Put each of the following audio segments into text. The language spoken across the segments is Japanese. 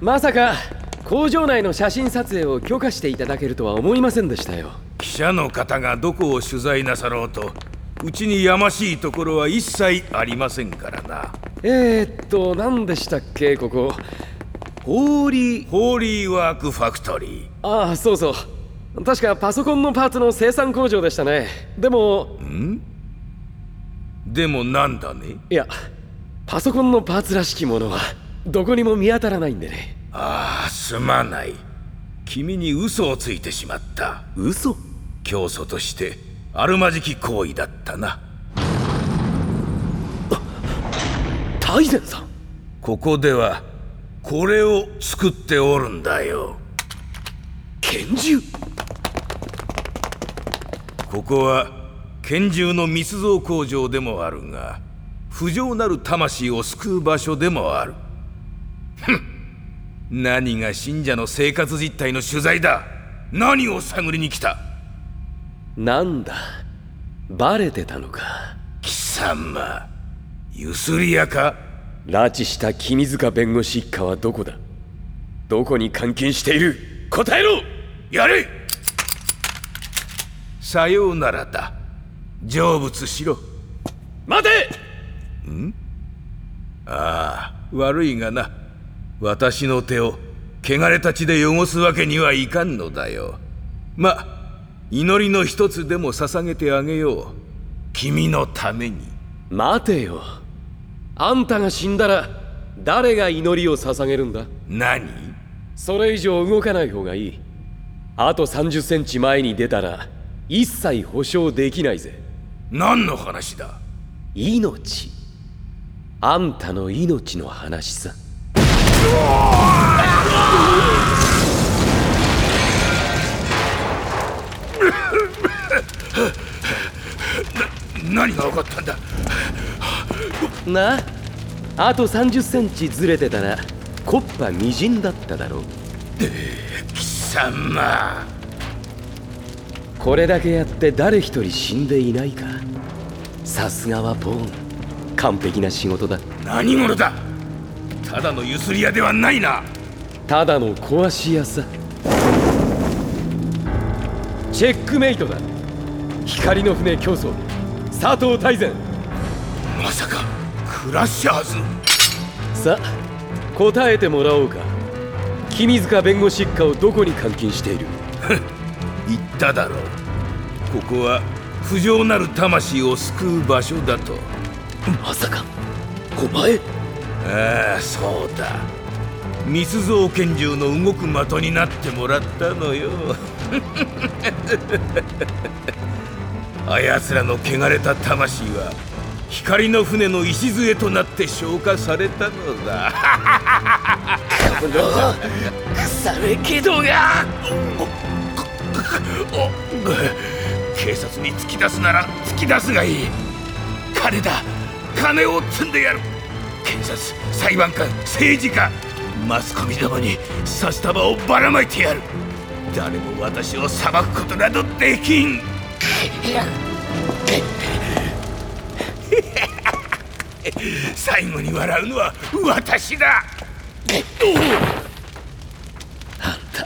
まさか工場内の写真撮影を許可していただけるとは思いませんでしたよ。 記者の方がどこを取材なさろうと、うちにやましいところは一切ありませんからな。 何でしたっけ、ここ。ホーリーワークファクトリー。 ああ、そうそう。確かパソコンのパーツの生産工場でしたね。でもなんだね。 いや、パソコンのパーツらしきものはどこにも見当たらないんでね。 ああ、すまない。君に嘘をついてしまった。 嘘？ 教祖としてあるまじき行為だったな。 大善さん。 ここではこれを作っておるんだよ。 拳銃？ ここは拳銃の密造工場でもあるが、不浄なる魂を救う場所でもある。何が信者の生活実態の取材だ。何を探りに来た。 なんだ、バレてたのか。 貴様、ゆすり屋か。 拉致した君塚弁護士一家はどこだ。どこに監禁している。答えろ。 やれ。さようならだ。成仏しろ。 待て。 ああ、悪いがな、私の手を汚れた血で汚すわけにはいかんのだよ。ま、祈りの一つでも捧げてあげよう。君のために。 待てよ。あんたが死んだら誰が祈りを捧げるんだ。 何？ それ以上動かない方がいい。あと30センチ前に出たら一切保証できないぜ。 何の話だ？ 命。あんたの命の話さ。 何が分かったんだ。 なあ、あと30センチずれてたらコッパみじんだっただろう。 貴様、 これだけやって誰一人死んでいないか。さすがはボーン。完璧な仕事だ。 何者だ。ただのゆすり屋ではないな。 ただの壊し屋さ。チェックメイトだ。光の船教祖佐藤大善。 まさかクラッシャーズ。 さあ答えてもらおうか。君塚弁護士一家をどこに監禁している。 言っただろう。ここは不浄なる魂を救う場所だと。 まさかお前。 ああ、そうだ。密造拳銃の動く的になってもらったのよ。あやつらの汚れた魂は光の船の礎となって消化されたのだ。 この腐れ気道が。 警察に突き出すなら突き出すがいい。金だ。金を積んでやる。検察、裁判官、政治家、マスコミどもに札束をばらまいてやる。誰も私を裁くことなどできん。最後に笑うのは私だ。 あんた。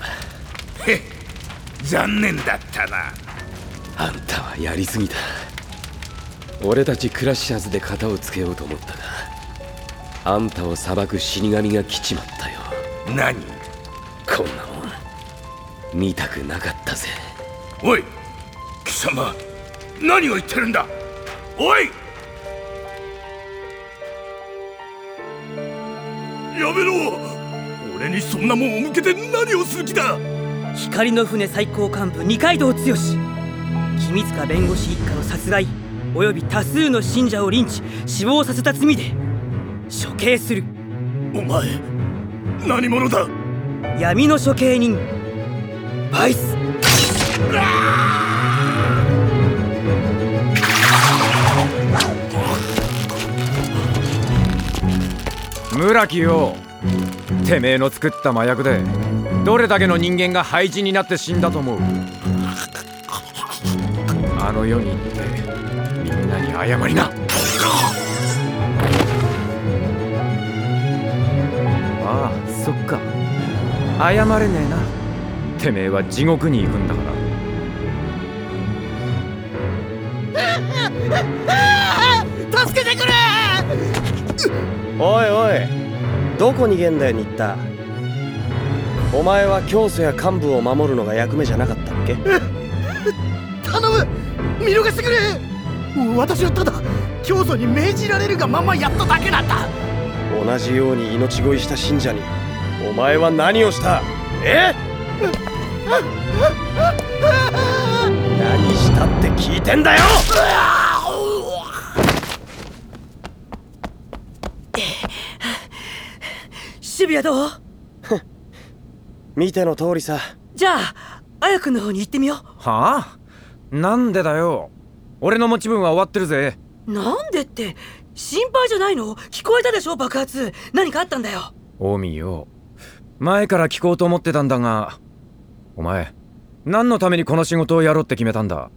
残念だったな。 あんたはやりすぎた。俺たちクラッシャーズで型をつけようと思ったが、あんたを裁く死神が来ちまったよ。 何？ こんなもん見たくなかったぜ。 おい貴様、何を言ってるんだ。おい、やめろ。俺にそんなもんを向けて何をする気だ。 光の船最高幹部二階堂剛、君塚弁護士一家の殺害および多数の信者をリンチ死亡させた罪で処刑する。 お前何者だ。 闇の処刑人バイス。 村木よ、てめえの作った麻薬でどれだけの人間が廃人になって死んだと思う。あの世に行ってみんなに謝りな。ああ、そっか。 謝れねえな。てめえは地獄に行くんだから。 助けてくれ。おいおい、どこ逃げんだよ新田。お前は教祖や幹部を守るのが役目じゃなかったっけ？ 頼む、見逃してくれ。私はただ教祖に命じられるがままやっただけなんだ。 同じように命乞いした信者にお前は何をした？何したって聞いてんだよ。 渋谷どう？ 見ての通りさ。 じゃあ綾君の方に行ってみよう。 はあ？なんでだよ。俺の持ち分は終わってるぜ。 なんでって、心配じゃないの？聞こえたでしょ爆発。何かあったんだよ。 オミよ、前から聞こうと思ってたんだが、お前何のためにこの仕事をやろうって決めたんだ？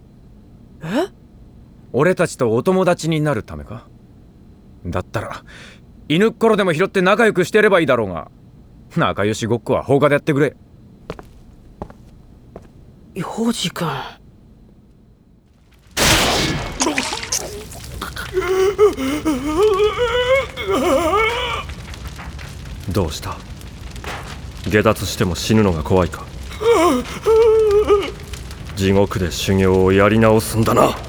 俺たちとお友達になるためか？だったら犬っころでも拾って仲良くしてればいいだろうが、仲良しごっこは放課でやってくれ。 陽次君。 どうした？下脱しても死ぬのが怖いか？地獄で修行をやり直すんだな。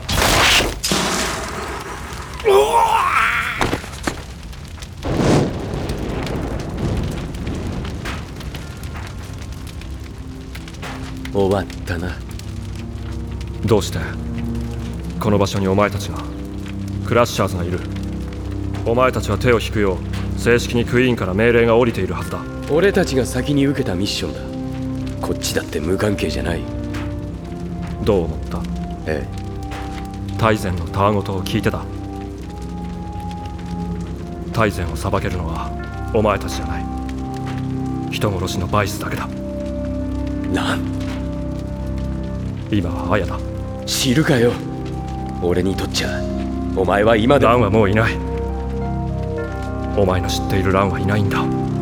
終わったな。 どうしてこの場所にお前たちが、クラッシャーズがいる。お前たちは手を引くよう正式にクイーンから命令が下りているはずだ。 俺たちが先に受けたミッションだ。こっちだって無関係じゃない。 どう思った？大前のたわごとを聞いてた。大前を裁けるのはお前たちじゃない。人殺しのバイスだけだ。今はアヤだ。 知るかよ。俺にとっちゃお前は今でも。 ランはもういない。お前の知っているランはいないんだ。